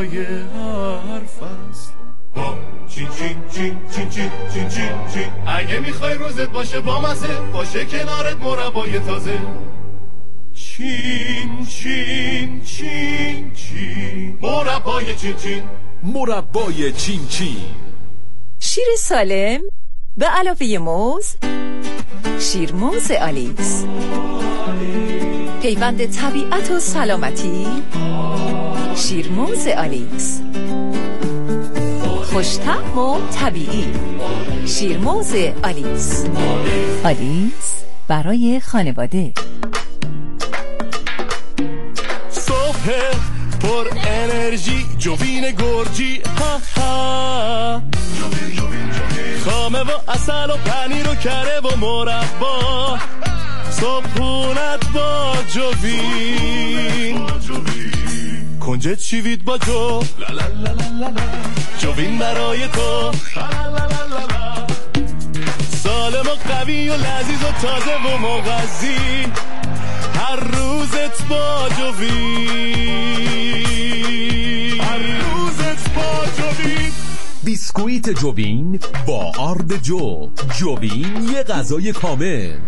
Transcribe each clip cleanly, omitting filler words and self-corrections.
برای هر فصل. با چین چین چین چین چین چین چین چین. اگه میخوای روزت باشه با مزه، باشه کنارت مربای تازه. چین چین چین چین. مربای چین چین. مربای چین چین. شیر سالم به علاوه موز، شیرموز آلیس. پیوند طبیعت و سلامتی، شیرموز آلیس. خوش‌طعم و طبیعی، شیرموز آلیس. آلیس برای خانواده. صبح پر انرژی، جوین گرجی، ها ها. خامه و عسل و پنیر و کره و مربا، صبحونت با جوین. کنجد شیوید با جو، جوین برای تو. سالم و قوی و لذیذ و تازه و مغذی، هر روزت با جوین. هر روزت با جوین. بیسکویت جوین با آرد جو. جوین یه غذای کامل.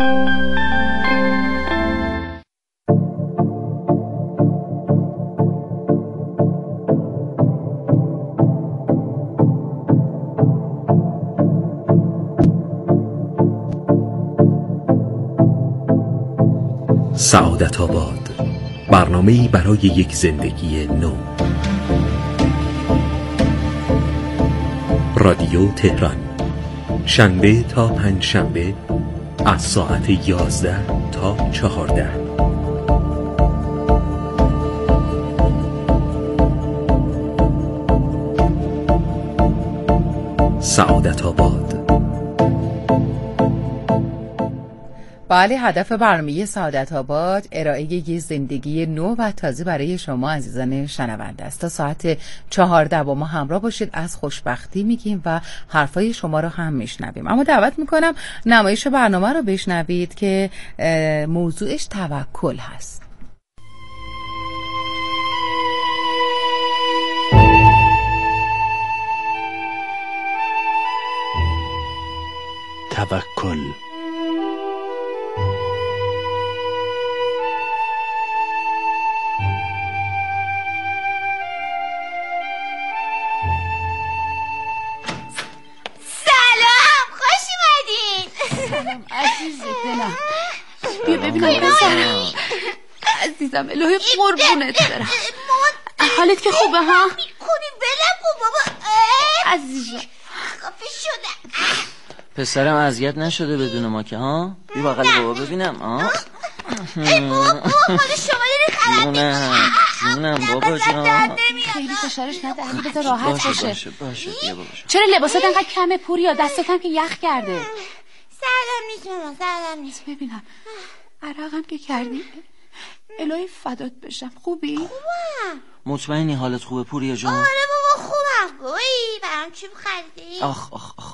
سعادت آباد، برنامه‌ای برای یک زندگی نو. رادیو تهران، شنبه تا پنجشنبه از ساعت 11 تا 14. سعادت آباد. بله، هدف برنامه سعادت آباد ارائه یک زندگی نو و تازه برای شما عزیزان شنونده است. تا ساعت 14 با ما همراه باشید، از خوشبختی میگیم و حرفای شما رو هم میشنویم. اما دعوت میکنم نمایش برنامه رو بشنوید که موضوعش توکل هست. توکل. عزیز دلم، بیا ببینم بزنم. عزیزم الهی قربونت برم. حالت که خوبه ها؟ میکنی بلم کن بابا. عزیزم خفه شدم. پسرم اذیت نشده بدون ما که ها؟ بی بغل بابا ببینم. ای بابا مال شما داره خراب جونم بابا جان. خیلی فشارش نده، بذار راحت باشه. باشه بیا بابا. چرا لباسات انقدر کمه پوریا؟ دستاتم که یخ کرده. سلام نیست مامان، سلام نیست. ببینم عرقم که کردی. الهی فدات بشم. خوبی؟ خوبم. مطمئنی حالت خوبه پوریا جان؟ آره بابا خوبم. گویی برام چوب خریدی؟ آخ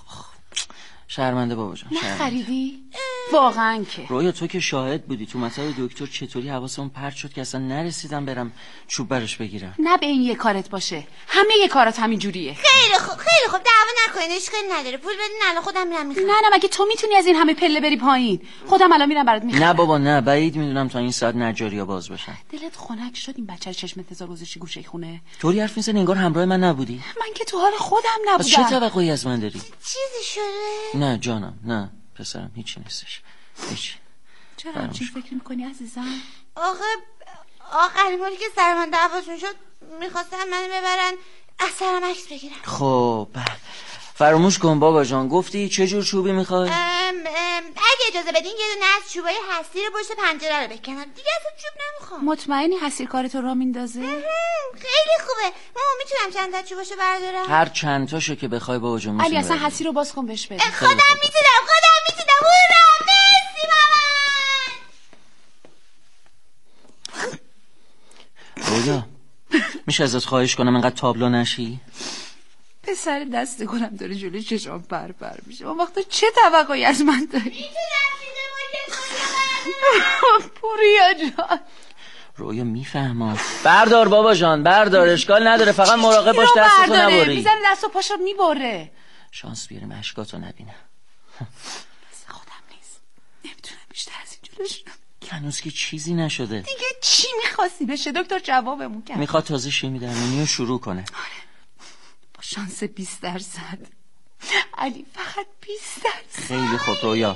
شرمنده بابا جان. نخریدی؟ واقعا که رویا تو که شاهد بودی تو مطب دکتر چطوری حواسمون پرت شد که اصلا نرسیدم برم چوب براش بگیرم. نه به این یه کارت باشه، همه یه کارات همین جوریه. خیلی خوب دعوا نکنین، اشکالی نداره. پول بدین الان خودم میرم میخرم. نه مگه تو میتونی از این همه پله بری پایین؟ خودم الان میرم برات میخرم. نه بابا نه، بعید میدونم تا این ساعت نجاریا باز باشن. دلت خنک شد این بچه چشم انتظار گذاشتی گوشه خونه؟ طوری حرف میزنی انگار همراه من نبودی. من که تو حال خودم نبودم. چه توقعی از من داری؟ چیزی شده؟ نه جانم، نه پسرم، هیچی نیستش. هیچی. چرا همچین فکر میکنی عزیزم؟ آخرین باری که سر من دعواشون شد میخواستم منو ببرن از سرم عکس بگیرن. خب فراموش کن بابا جان. گفتی چه جور چوبی میخوای؟ اگه اجازه بدین یه دونه از چوبای حسیر پشت پنجره رو بکنم. دیگه اصلا چوب نمیخوام. مطمئنی حسیر کارتو راه میندازه؟ خیلی خوبه. مامان میتونم چند تا چوباشو بردارم؟ هر چند تاشو که بخوای بابا جان. علی اصلا حسیر رو باز کن بهش بده. خودم میتونم. هورا مرسی مامان. رویا میشه ازت خواهش کنم انقدر تابلو نشی؟ پسر دست گلم داره جلوی چشام پر میشه. اون وقتا چه توقعی از من داری؟ میتونم چیز مایه کنم؟ پوریا جان رویا میفهمم. بردار بابا جان بردار، اشکال نداره، فقط مراقب باش دستتو نبری. میزنه دستو پاشو میبره. شانس بیاریم اشکاتو نبینه. خودم نیست، نمیتونم بیشتر از این جلوش. هنوز که چیزی نشده. دیگه چی میخواستی بشه؟ دکتر جوابمون کرد. میخواد تازه شیمی درمانی رو شروع کنه. آره با شانس 20%. علی فقط 20%. خیلی خوب رویا.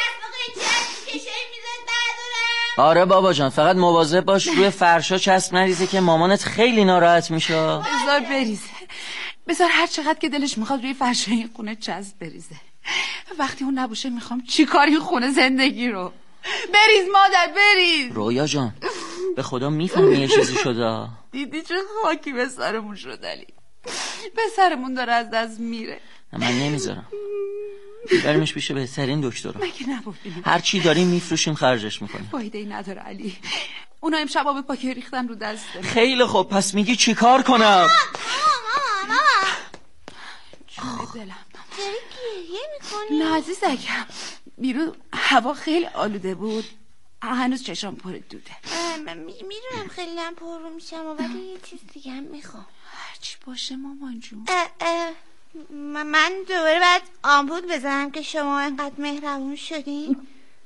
آره بابا جان فقط مواظب باش روی فرشا چسب نریزه که مامانت خیلی ناراحت میشه. بذار بریزه، بذار هر چقدر که دلش میخواد روی فرشای این خونه چسب بریزه. وقتی اون نباشه میخوام چی کار این خونه زندگی رو. بریز مادر بریز. رویا جان به خدا میفهمی یه چیزی شده. دیدی چه خاکی به سرمون شد علی، به سرمون داره از دست میره. من نمیذارم، بریمش پیش بهترین دکترها. مگه نبودیم هر چی داریم میفروشیم خرجش میکنیم. فایده ای نداره علی، اونا امشب آب پاکی ریختن رو دستم. خیلی خوب پس میگی چی کار کنم؟ ماما جون دلم داری گریه میکنی؟ نه عزیزکم، بیرون هوا خیلی آلوده بود، هنوز چشام پر دوده. میدونم خیلی هم پر رو میشم ولی یه چیز دیگه هم میخوام. هرچی باشه مامان جون. من دوباره باید آمپول بزنم که شما انقدر مهربون شدین؟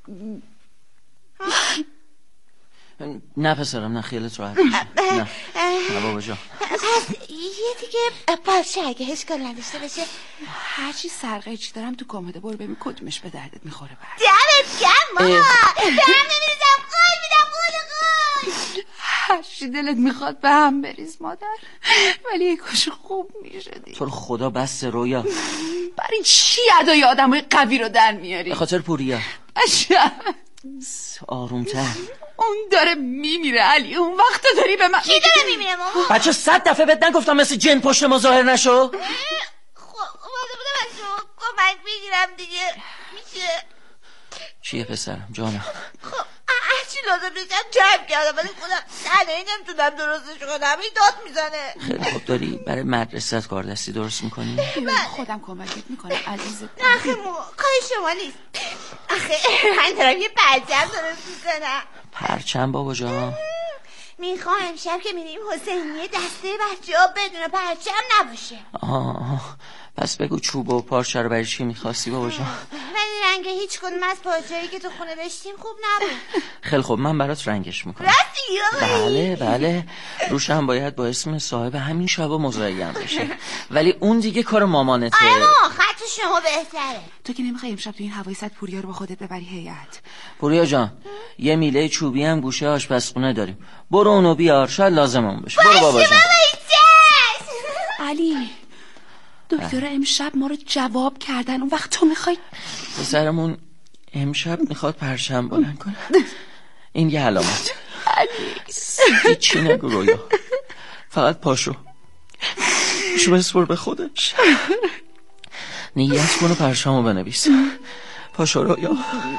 نه پسرم نه خیالت راحت باشه. نه بابا جان. پس یه دیگه باشه اگه اشکال نداشته باشه. هرچی سرقیچی دارم تو کاموده، برو ببین کدومش به دردت میخوره. دمت گرم ماما. دارم نمیریزم قول میدم قول. هرچی دلت میخواد به هم بریز مادر، ولی یه کاش خوب میشدی. تو رو خدا بس رویا. برای چی ادای آدمای قوی رو در میاری؟ به خاطر پوریا. آرومتر. اون داره میمیره علی، اون وقت داری به من. کی داره میمیره ماما؟ بچه 100 دفعه بهت نگفتم مثل جن پشت ما ظاهر نشو. خب بودم از شما کمک بگیرم دیگه میشه؟ چیه پسرم جانم؟ خب هرچی لازم نیستم جمع کردم ولی خودم تنهایی نمیتونم درستش کنم. این داد میزنه. خیلی خوب داری برای مدرسه کار دستی درست میکنی؟ خودم کمکت میکنم عزیزت. نه آخه کاری شما نیست. آخه من دارم یه پرچم درست میکنم. پرچم بابا جان؟ میخوام امشب که میریم حسینیه دسته بچه ها بدون پرچم نباشه. پس بگو چوب و پارچه رو برای چی میخواستی بابا جان؟ ولی رنگ هیچ کدوم از پارچه‌ای که تو خونه داشتیم خوب نبود. خیلی خوب من برات رنگش میکنم. راستی؟ بله روشم باید با اسم صاحب همین شبا مزین بشه، ولی اون دیگه کار مامانته. آره ماما خط شما بهتره. تو که نمیخوای امشب تو این هوای صد پوریا رو با خودت ببری هیئت؟ پوریا جان یه میله چوبی هم گوشه آشپزخونه داریم، برو اونو بیار شاید لازممون بشه. برو بابا جان. علی دکتر امشب ما رو جواب کردن، اون وقت تو میخوای؟ پسرمون امشب میخواد پرچم بلند کنه. این یه علامت. هیچی نگو رویا، فقط پاشو بسپر به خودش، نیت کن و پرچمو بنویس. پاشو رویا.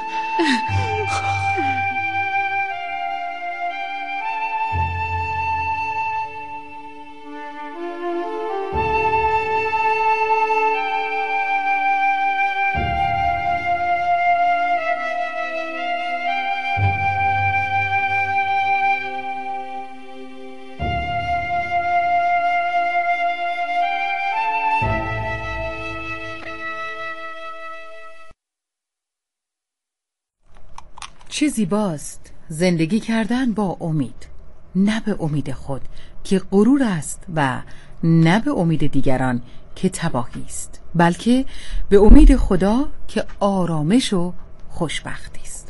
چه زیباست زندگی کردن با امید، نه به امید خود که غرور است و نه به امید دیگران که تباهی است، بلکه به امید خدا که آرامش و خوشبختی است.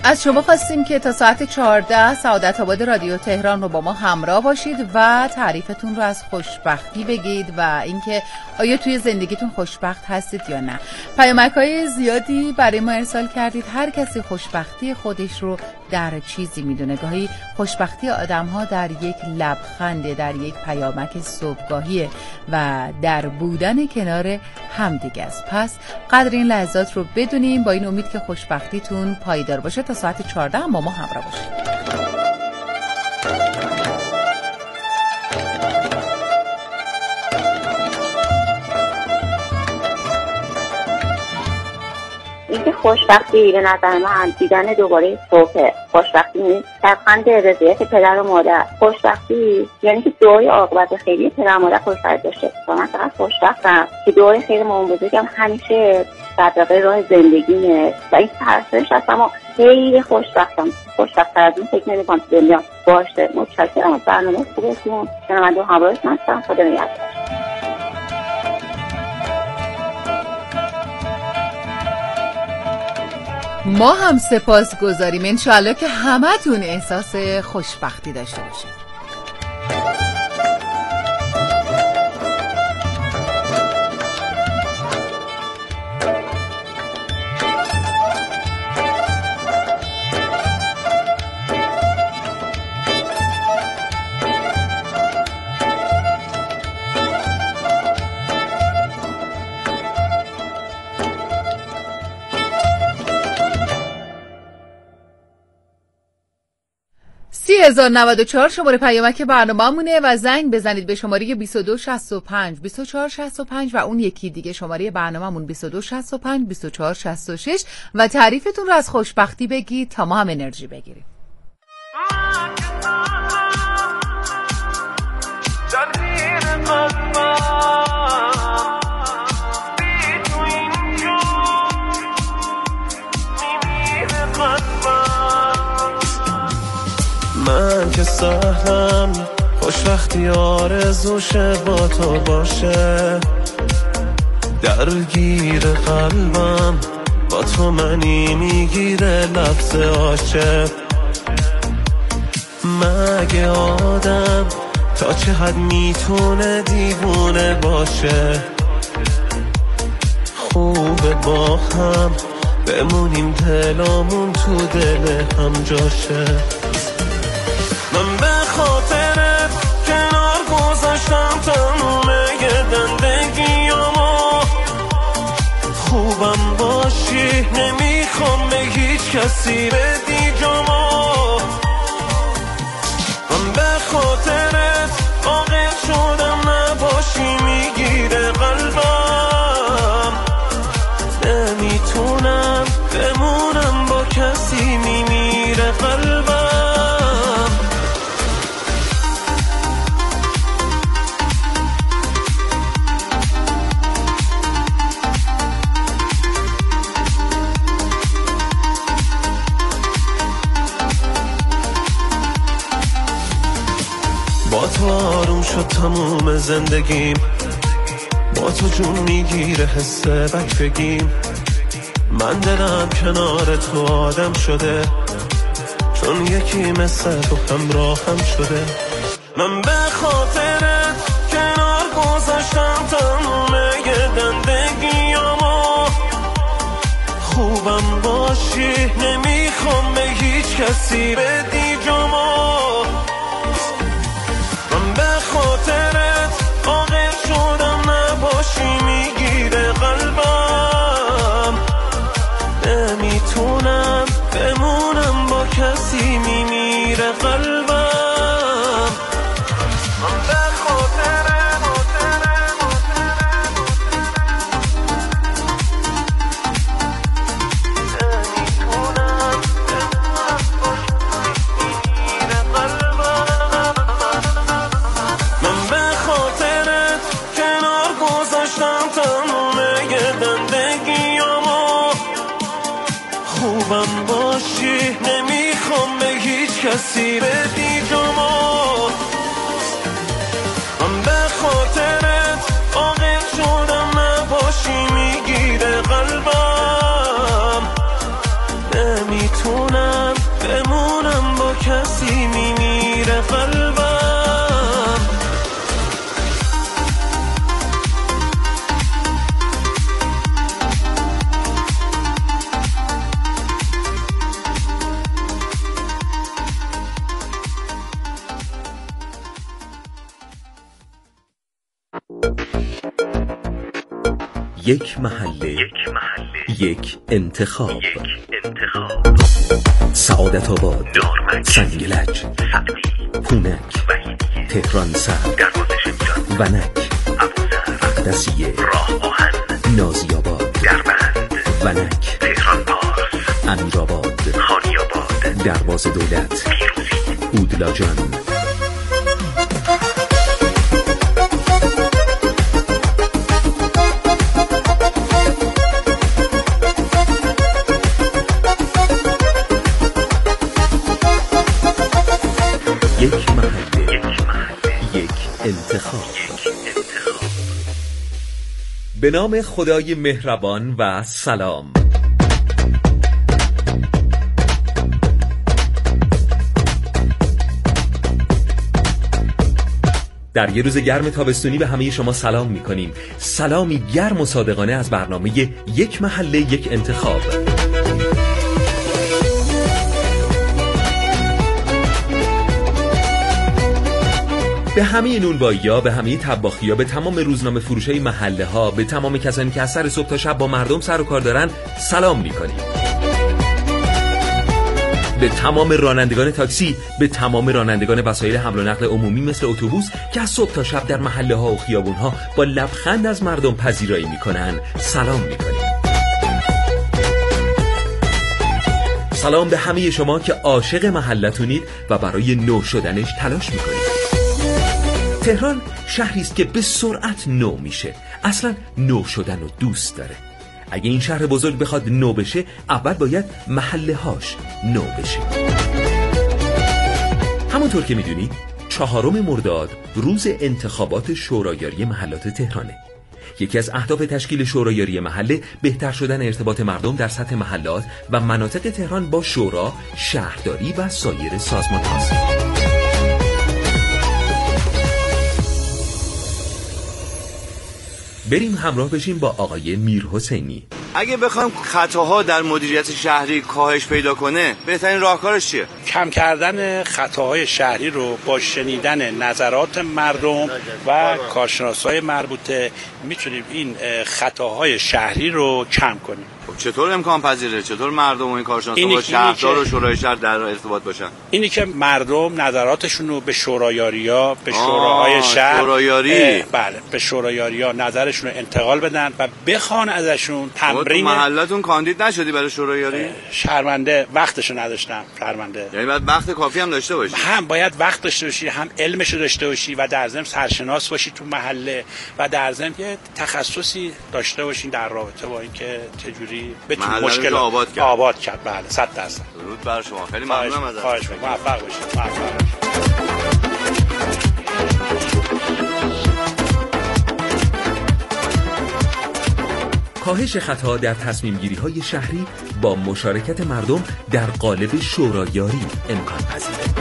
از شما خواستیم که تا ساعت 14 سعادت آباد رادیو تهران رو با ما همراه باشید و تعریفتون رو از خوشبختی بگید و اینکه آیا توی زندگیتون خوشبخت هستید یا نه. پیامک‌های زیادی برای ما ارسال کردید. هر کسی خوشبختی خودش رو در چیزی میدونه. گاهی خوشبختی آدم‌ها در یک لبخند، در یک پیامک صبحگاهیه و در بودن کنار همدیگه است. پس قدر این لحظات رو بدونیم، با این امید که خوشبختیتون پایدار باشه. تا ساعت 14 با ما همراه باشید. اینکه خوشبختی به نظر من دیدن دوباره صبح. خوشبختی نیست لبخند رضایت پدر و مادر. خوشبختی یعنی که دعای عاقبت خیری پدر و مادر خوشبخت داشته. من فقط خوشبختم که دعای خیر مامان بزرگم همیشه صدقه راه زندگیمه و این پرستش هست. اما خیلی خوشبختم، خوشبخت‌تر از این فکر نمی‌کنم دنیا باشه. متشکرم از برنامه خوبتون. من دو همراهتون هستم. خدا نگهدار. ما هم سپاسگزاریم. انشالله که همتون احساس خوشبختی داشته باشید. هزار شماره پیامک برنامه‌مونه و زنگ بزنید به شماره 2265 2465 و اون یکی دیگه شماره برنامه‌مون 2265 2466 و تعریفتون رو از خوشبختی بگید تا ما هم انرژی بگیریم. من که سهلم خوشبختی آرزوشه با تو باشه، درگیر قلبم با تو منی میگیره لفظ عاشق. مگه آدم تا چه حد میتونه دیوونه باشه؟ خوبه با هم بمونیم دلامون تو دل هم جاشه. من به خاطرت کنار گذاشتم تموم زندگیامو، خوبم باشی نمیخوام به هیچ کسی بدی جامو. من به خاطرت عاقل شدم نباشی میگیره قلبم، نمیتونم بمونم با کسی میمیره قلبم. با تو آروم شد تموم زندگیم، با تو جون میگیره حس بک بگیم. من دلم کنار تو آدم شده، چون یکی مثل تو همراهم شده. من به خاطرت کنار گذاشتم تموم زندگیامو، خوبم باشی نمیخوام به هیچ کسی بدی جامو. من به خاطرت عاقل شدم نباشی میگیره قلبم، نمیتونم بمونم با کسی میمیره قلبم. من به خاطرت خوبم باشی نمیخوام به هیچ کسی بدی جامو. من به خاطرت عاقل شدم نباشی میگیره قلبم، نمیتونم میگیره قلبم. یک محله، یک انتخاب. سعادت آباد، سنگلج، پونک، تهران سر، ونک، اقدسیه، نازی آباد، ونک، تهران پارس، امیرآباد، خانی آباد، دروازه دولت، اودلاجان. یک محله، یک انتخاب. به نام خدای مهربان و سلام. در یه روز گرم تابستونی به همه شما سلام می‌کنیم. سلامی گرم و صادقانه از برنامه یک محله، یک انتخاب. به همه نونوایی‌ها، به همه طباخی‌ها، به تمام روزنامه فروشای محله‌ها، به تمام کسانی که از سر صبح تا شب با مردم سر و کار دارن سلام می‌کنیم. به تمام رانندگان تاکسی، به تمام رانندگان وسایل حمل و نقل عمومی مثل اتوبوس که از صبح تا شب در محله‌ها و خیابون‌ها با لبخند از مردم پذیرایی می‌کنن سلام می‌کنیم. سلام به همه شما که عاشق محلتونید و برای نو شدنش تلاش می‌کنید. تهران شهری است که به سرعت نو میشه. اصلا نو شدن رو دوست داره. اگه این شهر بزرگ بخواد نو بشه، اول باید محله هاش نو بشه. همونطور که میدونید 4 مرداد روز انتخابات شورایاری محلات تهرانه. یکی از اهداف تشکیل شورایاری محله بهتر شدن ارتباط مردم در سطح محلات و مناطق تهران با شورا، شهرداری و سایر سازمان هاست. بریم همراه بشیم با آقای میرحسینی. اگه بخوایم خطاها در مدیریت شهری کاهش پیدا کنه، بهترین راهکارش چیه؟ کم کردن خطاهای شهری رو با شنیدن نظرات مردم و کارشناسای مربوطه میتونیم این خطاهای شهری رو کم کنیم. چطور امکان پذیره؟ چطور مردم و این کارشناسا با شهردار و شورای شهر در ارتباط باشن؟ اینی که مردم نظراتشون رو به شورایاری‌ها، به شوراهای شهر، شورایاری، بله، به شورایاری‌ها نظرشون رو انتقال بدن و بخوان ازشون تمرین. محلتون کاندید نشدی برای شورایاری؟ شرمنده، وقتشو نداشتم، شرمنده. یعنی باید وقت کافی هم داشته باشی. هم باید وقت داشته باشی، هم علمشو داشته باشی و در ضمن سرشناس باشی تو محله و در ضمن یه تخصصی داشته باشی در رابطه با اینکه چجوری بتونی مشکل آباد کرد. بله 100%. درود بر شما. خیلی ممنونم ازت. خواهش می‌کنم. موفق باشید. کاهش خطا در تصمیم گیری های شهری با مشارکت مردم در قالب شورایاری امکان پذیره.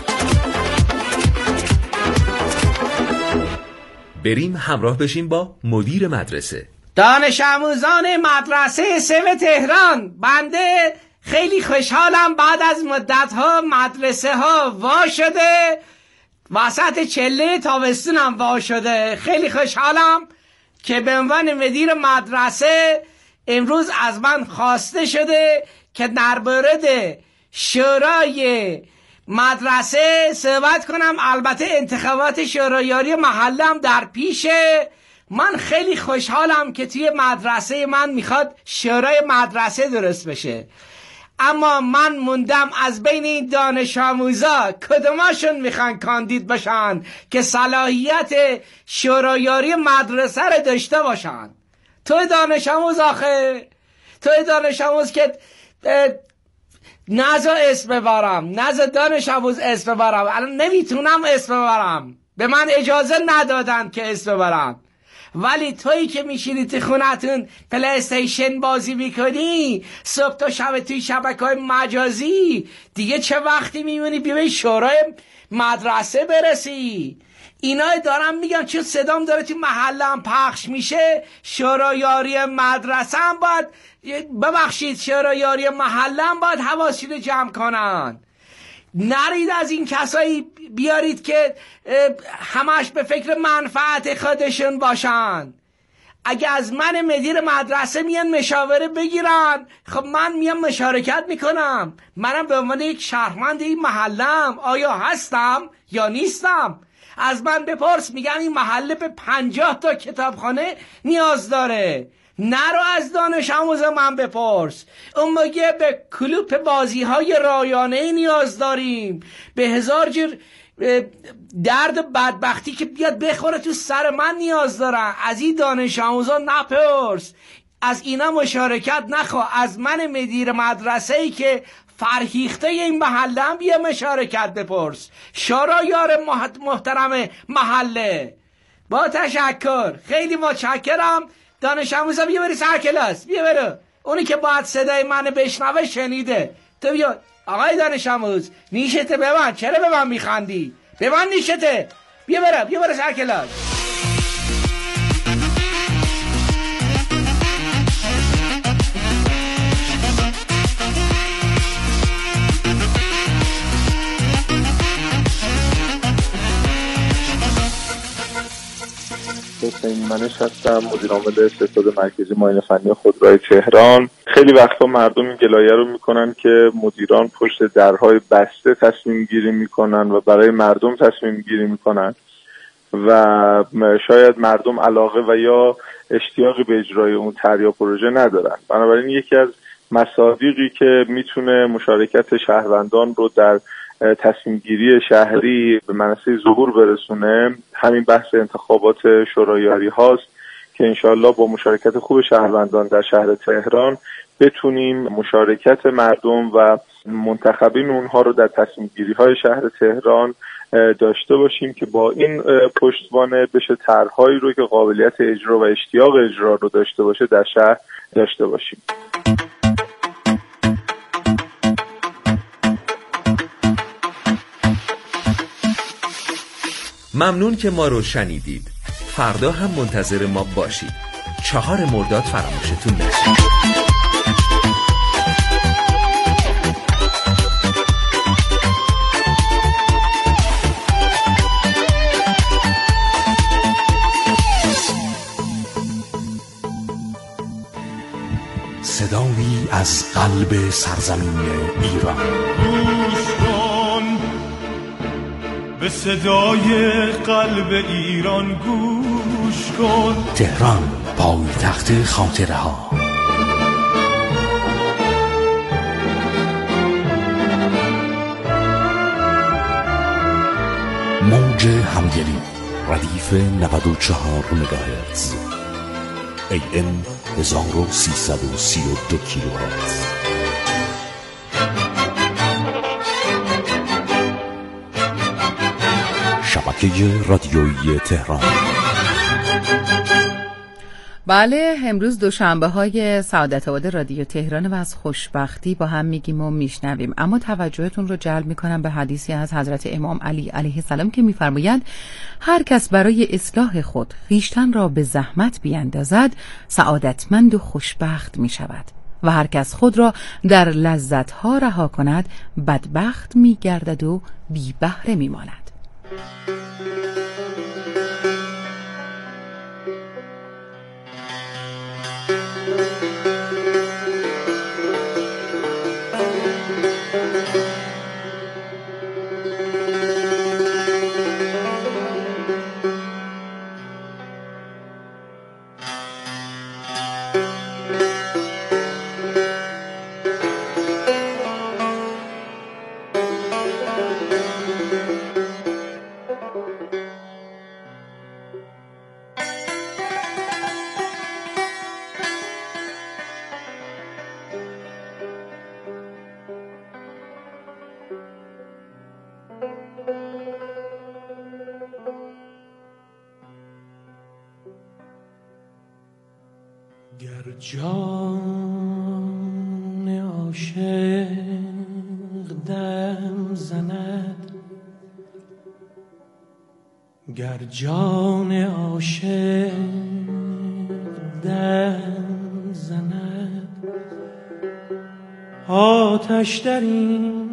بریم همراه بشیم با مدیر مدرسه. دانش آموزان مدرسه سم تهران، بنده خیلی خوشحالم بعد از مدت‌ها مدرسه ها وا شده، وسط چله تابستونم وا شده. خیلی خوشحالم که به عنوان مدیر مدرسه امروز از من خواسته شده که در مورد شورای مدرسه صحبت کنم. البته انتخابات شورایاری محلم در پیشه. من خیلی خوشحالم که توی مدرسه من میخواد شورای مدرسه درست بشه، اما من موندم از بین این دانش آموزا کدوماشون میخوان کاندید بشن که صلاحیت شورایاری مدرسه رو داشته باشن. توی دانش آموز آخه، توی دانش آموز که نزا اسم ببرم، نزا دانش آموز اسم ببرم، الان نمیتونم اسم ببرم، به من اجازه ندادن که اسم ببرم. ولی تویی که میشینی تو خونتون پلی استیشن بازی میکنی صبح تا شب توی شبکه‌های مجازی، دیگه چه وقتی میمونی بیای شورای مدرسه برسی؟ اینا دارم میگم چون صدام داره تو محله هم پخش میشه. شورایاری مدرسه هم باید، ببخشید، شورایاری محله هم باید حواسشون رو جمع کنن. نرید از این کسایی بیارید که همش به فکر منفعت خودشون باشن. اگه از من مدیر مدرسه میان مشاوره بگیرن، خب من میام مشارکت میکنم. منم به عنوان یک شهروند این محلم آیا هستم یا نیستم؟ از من بپرس، میگن این محله به 50 تا کتابخانه نیاز داره. نرو از دانش آموز من بپرس، اون میگه به کلوپ بازی های رایانه نیاز داریم، به 1000 جور درد بدبختی که بیاد بخوره تو سر من نیاز دارن. از این دانش آموزا نپرس، از اینا مشارکت نخواه. از من مدیر مدرسه ای که فرهیخته این محله هم بیا مشارکت بپرس. شورایار محترم محله، با تشکر، خیلی متشکرم. دانش آموزا بیا بری سر کلاس، بیا برو. اونی که باید صدای منو بشنوه شنیده. تو بیا آقای دانش آموز، نیشته ببند. چرا به من میخندی؟ ببند نیشته، بیا برو سر کلاس. حسین منش هستم، مدیر عامل ستاد مرکزی معاینه فنی خودروهای تهران. خیلی وقتا مردم این گلایه رو میکنن که مدیران پشت درهای بسته تصمیم گیری میکنن و برای مردم تصمیم گیری میکنن و شاید مردم علاقه و یا اشتیاقی به اجرای اون طرح یا پروژه ندارن. بنابراین یکی از مصادیقی که میتونه مشارکت شهروندان رو در تصمیم گیری شهری به منصه ظهور برسونه همین بحث انتخابات شورایاری هاست که انشالله با مشارکت خوب شهروندان در شهر تهران بتونیم مشارکت مردم و منتخبین اونها رو در تصمیم گیری های شهر تهران داشته باشیم که با این پشتوانه بشه طرحهایی رو که قابلیت اجرا و اشتیاق اجرا رو داشته باشه در شهر داشته باشیم. ممنون که ما رو شنیدید. فردا هم منتظر ما باشید. 4 مرداد فراموشتون نشه. صدایی از قلب سرزمین ایران. گوش کن به صدای قلب ایران، گوش کن. تهران، پایتخت خاطره ها. موج همدلی، ردیف 94 مگاهرتز، AM 1332 کیلوهرتز. شبکه رادیویی تهران. بله، امروز دوشنبه های سعادت آباد رادیو تهران و از خوشبختی با هم میگیم و میشنویم. اما توجهتون رو جلب میکنم به حدیثی از حضرت امام علی علیه السلام که میفرمایند هر کس برای اصلاح خود خویشتن را به زحمت بیندازد سعادتمند و خوشبخت میشود و هر کس خود را در لذتها رها کند بدبخت میگردد و بی بهره میماند. جان عاشق دم زند، گر جان عاشق دم زند، آتش در این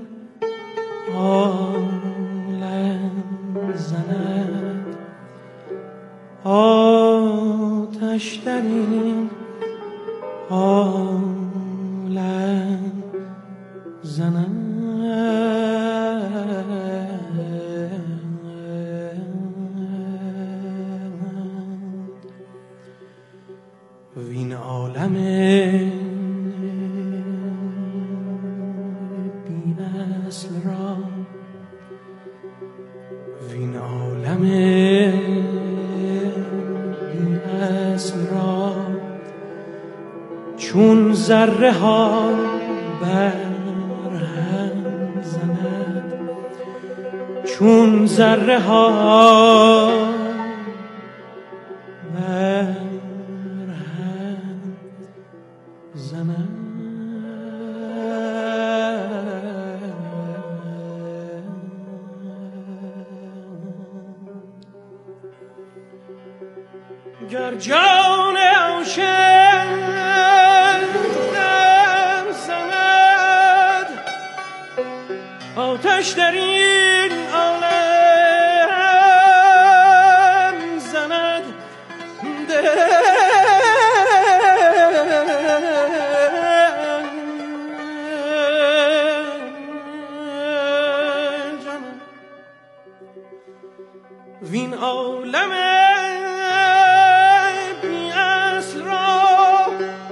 عالم زند، آتش در این عالم زند. وین عالم بی اصل را، وین عالم بی اصل را، چون ذره ها بر هم زند، چون ذره ها بر هم زند. گر جان عاشق دم زند، آتش در این عالم زند. وین عالم بی اصل را،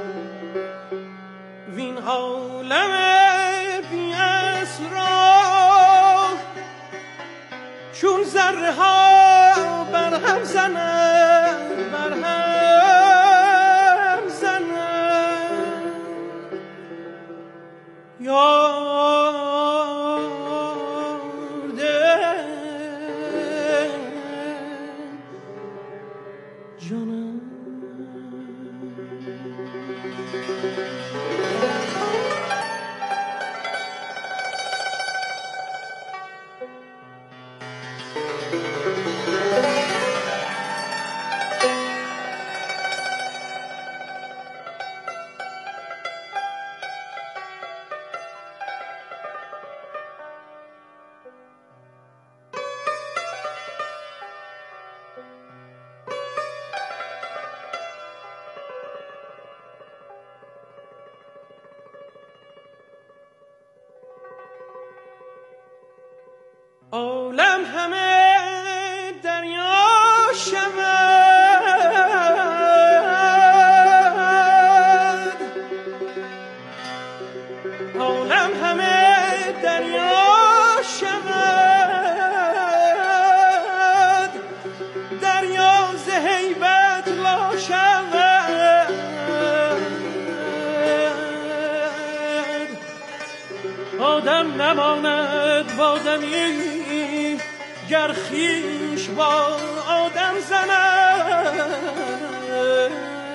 وین عالم بی اصل را، چون ذره ها بر هم زند، بر هم زند. عالم همه دریا شود، عالم همه دریا شود، دریا ز هیبت لا شود، آدم نماند با آدمی گر خویش با آدم زند.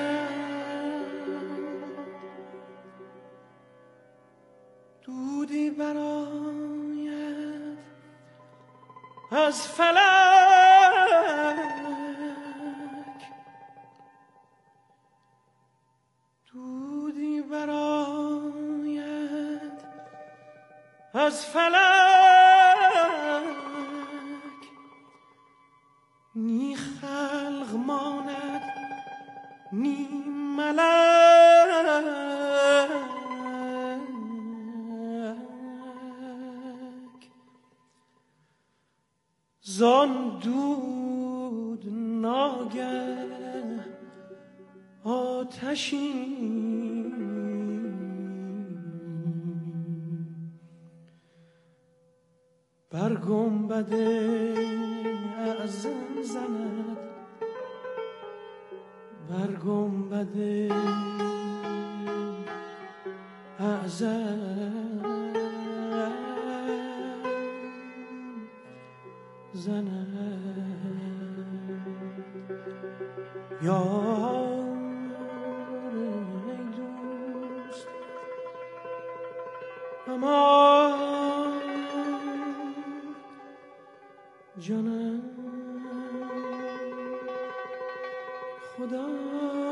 دودی براید از فلک، دودی براید از فلک، نی خلق ماند نی ملک، زان دود ناگه آتشی بر گنبد اعظم زند، بر گنبد اعظم زند. یار جانم خدا